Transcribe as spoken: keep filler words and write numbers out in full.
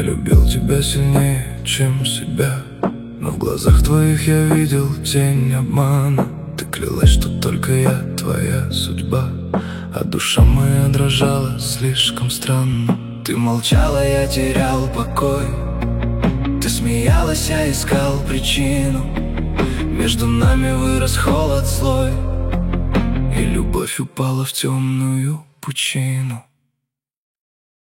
любил тебя сильнее, чем себя, но в глазах твоих я видел тень обмана. Ты клялась, что только я твоя судьба, а душа моя дрожала слишком странно. Ты молчала, я терял покой. Ты смеялась, я искал причину. Между нами вырос холод злой, и любовь упала в темную пучину.